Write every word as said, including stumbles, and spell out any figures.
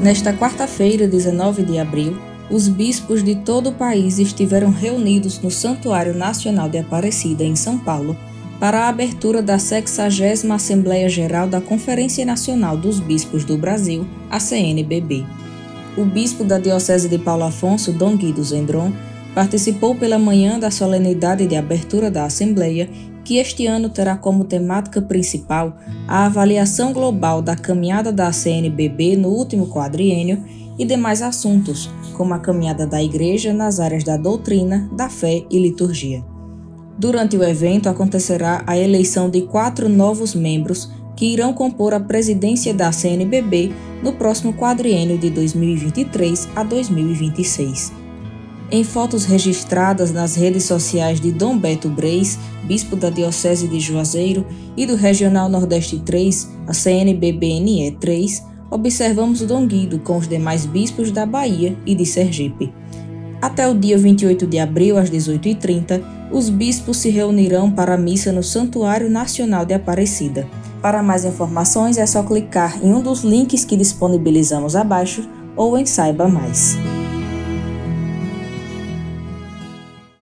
Nesta quarta-feira, dezenove de abril, os bispos de todo o país estiveram reunidos no Santuário Nacional de Aparecida, em São Paulo, para a abertura da sexagésima Assembleia Geral da Conferência Nacional dos Bispos do Brasil, a C N B B. O bispo da Diocese de Paulo Afonso, Dom Guido Zendron, participou pela manhã da solenidade de abertura da Assembleia, que este ano terá como temática principal a avaliação global da caminhada da C N B B no último quadriênio e demais assuntos, como a caminhada da Igreja nas áreas da doutrina, da fé e liturgia. Durante o evento acontecerá a eleição de quatro novos membros que irão compor a presidência da C N B B no próximo quadriênio de dois mil e vinte e três a dois mil e vinte e seis. Em fotos registradas nas redes sociais de Dom Beto Breis, bispo da Diocese de Juazeiro, e do Regional Nordeste três, a C N B B N E três, observamos Dom Guido com os demais bispos da Bahia e de Sergipe. Até o dia vinte e oito de abril, às dezoito e trinta, os bispos se reunirão para a missa no Santuário Nacional de Aparecida. Para mais informações é só clicar em um dos links que disponibilizamos abaixo ou em Saiba Mais.